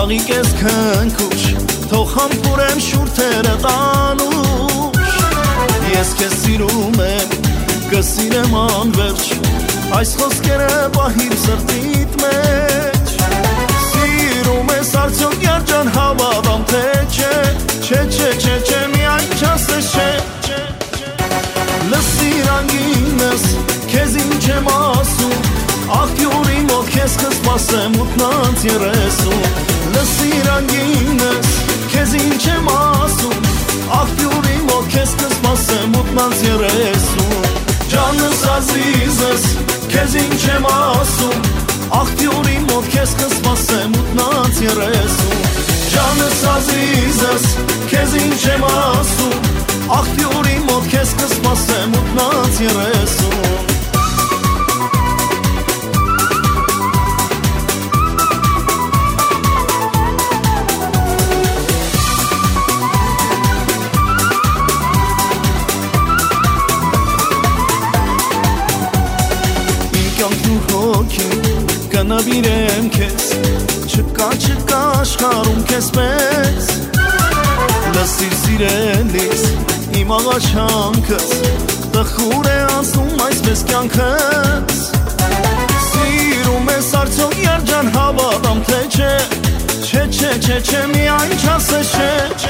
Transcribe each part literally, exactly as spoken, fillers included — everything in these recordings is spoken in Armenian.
Ծաղիկ ես քնքուշ, թող համբուրեմ շուրթերը տանուշ Ես քեզ սիրում եմ, կսիրեմ անվերջ Այս խոսքերը պահիր սրտիդ մեջ Սիրում ես արդյոք երջան հավատամ թե չէ Չէ, չէ, չէ, չէ, միայն չասես չէ Լսիր անգինս, քեզ ինչ եմ ասում Աղբյուրի մոտ քեզ կսպասեմ ութնանց երեսուն Լսիր անգինս, քեզ ինչ եմ ասում Աղբյուրի մոտ քեզ կսպասեմ ութնանց երեսուն Ջանս ազիզս, քեզ ինչ եմ ասում Աղբյուրի մոտ քեզ կսպասեմ ութնանց երեսուն Ջանս ազիզս, քեզ ինչ եմ ասում Աղբյուրի մոտ քեզ կսպասեմ ութնանց երեսուն Կնավիրեմ քեզ, չկա, չկա աշխարհում քեզ պես Լսիր սիրելիս, իմ աղաչանքս Տխուր է անցնում այսպես կյանքս Սիրում ես արդյոք երջան հավատամ թե չէ Չէ, չէ, չէ, չէ, միայն չասես չէ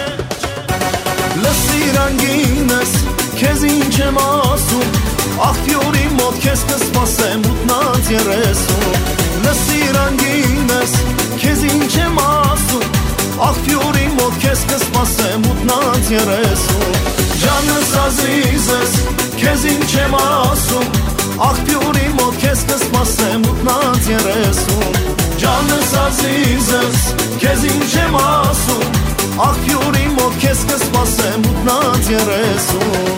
Լսիր անգինս, քեզ ինչ եմ ասում Աղբյուրի մոտ քեզ կսպասեմ ութնանց երեսուն Լսիր անգինս, քեզ ինչ եմ ասում Աղբյուրի մոտ քեզ կսպասեմ ութնանց երեսուն Ջանս ազիզս, քեզ ինչ եմ ասում Աղբյուրի մոտ քեզ կսպասեմ ութնանց երեսուն Ջանս ազիզս, քեզ ինչ եմ ասում Աղբյուրի մոտ քեզ կսպասեմ ութնանց երեսուն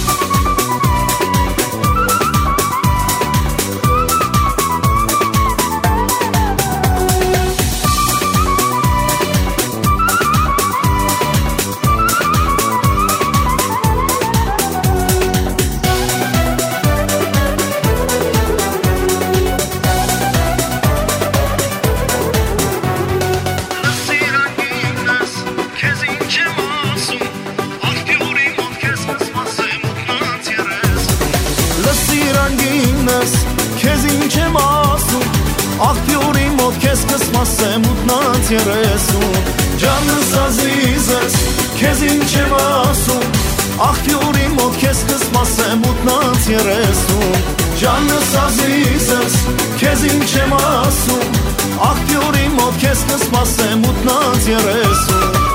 Քեզ ինչ եմ ասում Աղբյուրի մոտ քեզ կսպասեմ ութնանց երեսուն Ջանս ազիզս, քեզ ինչ եմ ասում Աղբյուրի մոտ քեզ կսպասեմ ութնանց երեսուն Ջանս ազիզս, քեզ ինչ եմ ասում Աղբյուրի մոտ քեզ կսպասեմ ութնանց երեսուն